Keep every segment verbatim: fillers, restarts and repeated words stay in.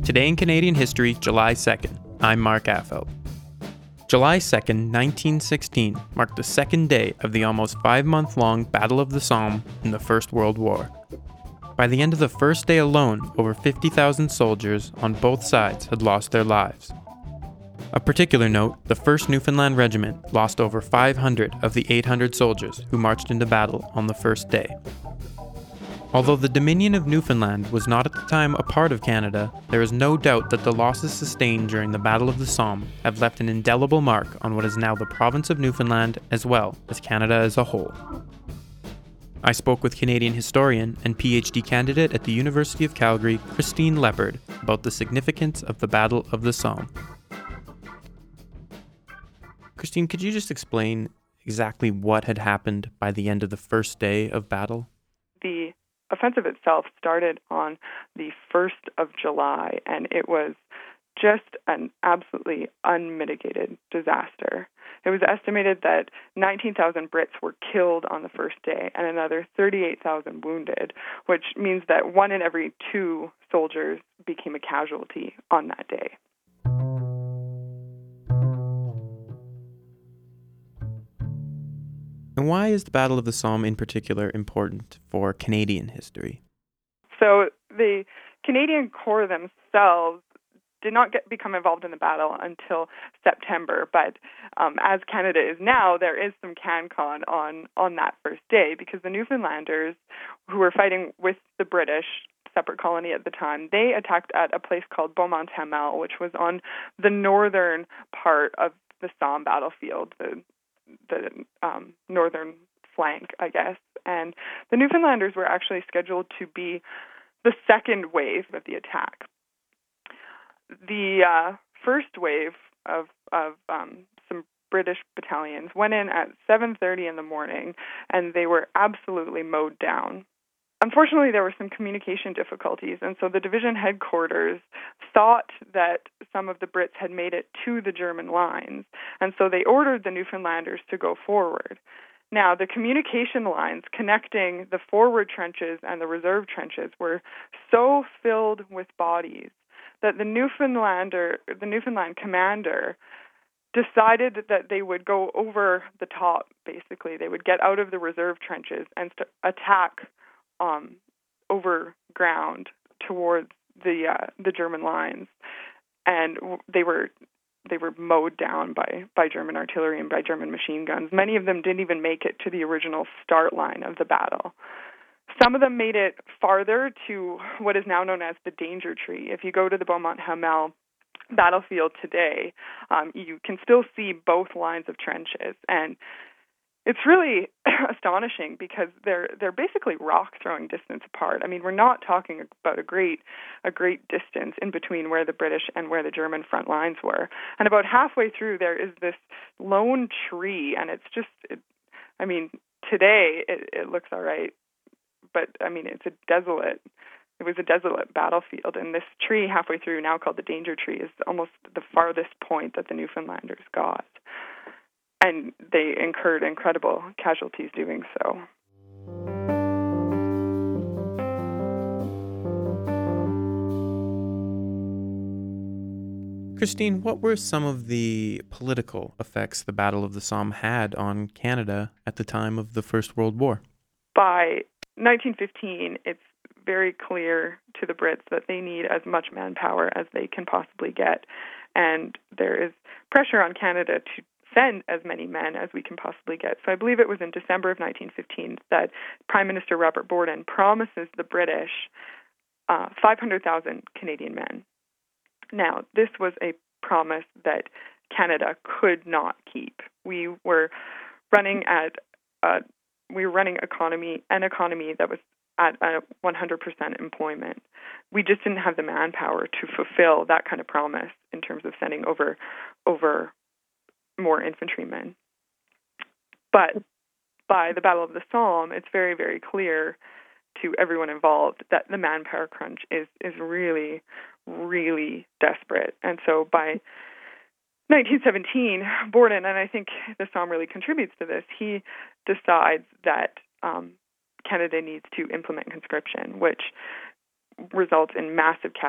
Today in Canadian history, July second. I'm Mark Affelt. July second, nineteen sixteen marked the second day of the almost five-month-long Battle of the Somme in the First World War. By the end of the first day alone, over fifty thousand soldiers on both sides had lost their lives. Of particular note, the first Newfoundland Regiment lost over five hundred of the eight hundred soldiers who marched into battle on the first day. Although the Dominion of Newfoundland was not at the time a part of Canada, there is no doubt that the losses sustained during the Battle of the Somme have left an indelible mark on what is now the province of Newfoundland as well as Canada as a whole. I spoke with Canadian historian and PhD candidate at the University of Calgary, Christine Leppard, about the significance of the Battle of the Somme. Christine, could you just explain exactly what had happened by the end of the first day of battle? The offensive itself started on the first of July, and it was just an absolutely unmitigated disaster. It was estimated that nineteen thousand Brits were killed on the first day and another thirty-eight thousand wounded, which means that one in every two soldiers became a casualty on that day. And why is the Battle of the Somme in particular important for Canadian history? So the Canadian Corps themselves did not get, become involved in the battle until September, but um, as Canada is now, there is some CanCon on, on that first day because the Newfoundlanders, who were fighting with the British, separate colony at the time, they attacked at a place called Beaumont-Hamel, which was on the northern part of the Somme battlefield, the the um, northern flank, I guess. And the Newfoundlanders were actually scheduled to be the second wave of the attack. The uh, first wave of, of um, some British battalions went in at seven thirty in the morning, and they were absolutely mowed down. Unfortunately, there were some communication difficulties, and so the division headquarters thought that some of the Brits had made it to the German lines, and so they ordered the Newfoundlanders to go forward. Now, the communication lines connecting the forward trenches and the reserve trenches were so filled with bodies that the Newfoundlander, the Newfoundland commander decided that they would go over the top, basically. They would get out of the reserve trenches and st- attack Um, over ground towards the uh, the German lines, and they were they were mowed down by, by German artillery and by German machine guns. Many of them didn't even make it to the original start line of the battle. Some of them made it farther to what is now known as the Danger Tree. If you go to the Beaumont-Hamel battlefield today, um, you can still see both lines of trenches, and it's really astonishing because they're they're basically rock throwing distance apart. I mean, we're not talking about a great a great distance in between where the British and where the German front lines were. And about halfway through, there is this lone tree, and it's just, it, I mean, today it, it looks all right, but I mean, it's a desolate. It was a desolate battlefield, and this tree halfway through, now called the Danger Tree, is almost the farthest point that the Newfoundlanders got. And they incurred incredible casualties doing so. Christine, what were some of the political effects the Battle of the Somme had on Canada at the time of the First World War? By nineteen fifteen, it's very clear to the Brits that they need as much manpower as they can possibly get. And there is pressure on Canada to send as many men as we can possibly get. So I believe it was in December of nineteen fifteen that Prime Minister Robert Borden promises the British uh, five hundred thousand Canadian men. Now, this was a promise that Canada could not keep. We were running at uh, we were running economy an economy that was at a one hundred percent employment. We just didn't have the manpower to fulfill that kind of promise in terms of sending over over more infantrymen. But by the Battle of the Somme, it's very, very clear to everyone involved that the manpower crunch is, is really, really desperate. And so by nineteen seventeen, Borden, and I think the Somme really contributes to this, he decides that um, Canada needs to implement conscription, which results in massive chasms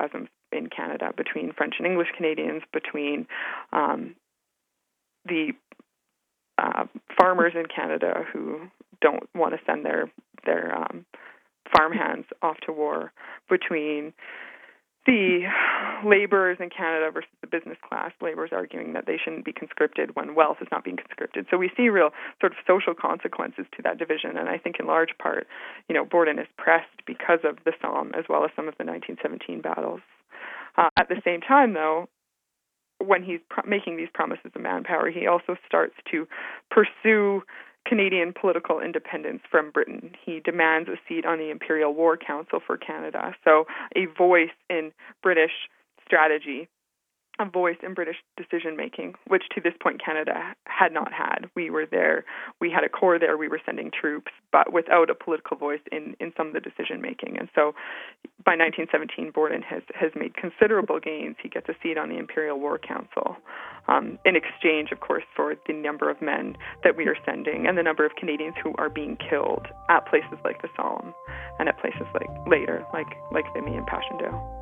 in Canada between French and English Canadians, between um, the uh, farmers in Canada who don't want to send their their um, farmhands off to war, between the laborers in Canada versus the business class, laborers arguing that they shouldn't be conscripted when wealth is not being conscripted. So we see real sort of social consequences to that division, and I think in large part, you know, Borden is pressed because of the Somme as well as some of the nineteen seventeen battles. Uh, at the same time, though, when he's pro- making these promises of manpower, he also starts to pursue Canadian political independence from Britain. He demands a seat on the Imperial War Council for Canada, so a voice in British strategy, a voice in British decision-making, which to this point Canada had not had. We were there, we had a corps there, we were sending troops, but without a political voice in, in some of the decision-making. And so by nineteen seventeen, Borden has, has made considerable gains. He gets a seat on the Imperial War Council um, in exchange, of course, for the number of men that we are sending and the number of Canadians who are being killed at places like the Somme and at places like later, like, like Vimy and Passchendaele.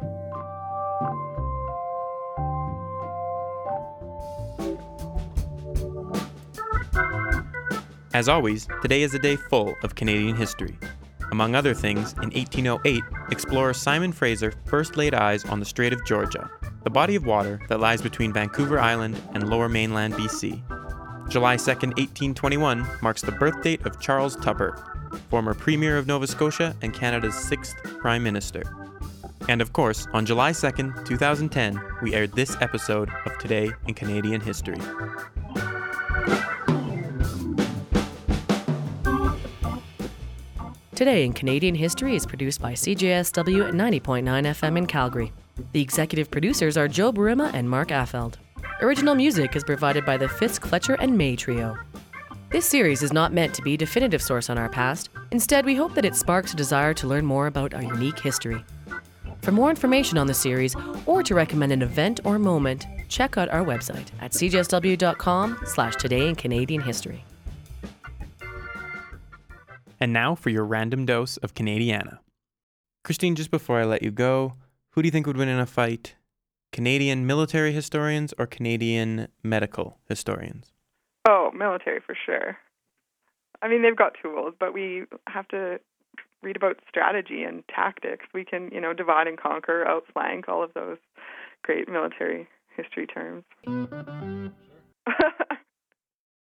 As always, today is a day full of Canadian history. Among other things, in eighteen oh eight, explorer Simon Fraser first laid eyes on the Strait of Georgia, the body of water that lies between Vancouver Island and lower mainland B C. July second, eighteen twenty-one marks the birth date of Charles Tupper, former Premier of Nova Scotia and Canada's sixth Prime Minister. And of course, on July second, twenty ten, we aired this episode of Today in Canadian History. Today in Canadian History is produced by C J S W at ninety point nine F M in Calgary. The executive producers are Joe Burima and Mark Affeld. Original music is provided by the Fisk, Fletcher and May Trio. This series is not meant to be a definitive source on our past. Instead, we hope that it sparks a desire to learn more about our unique history. For more information on the series or to recommend an event or moment, check out our website at c j s w dot com slash today in Canadian history. And now for your random dose of Canadiana. Christine, just before I let you go, who do you think would win in a fight? Canadian military historians or Canadian medical historians? Oh, military for sure. I mean, they've got tools, but we have to read about strategy and tactics. We can, you know, divide and conquer, outflank, all of those great military history terms.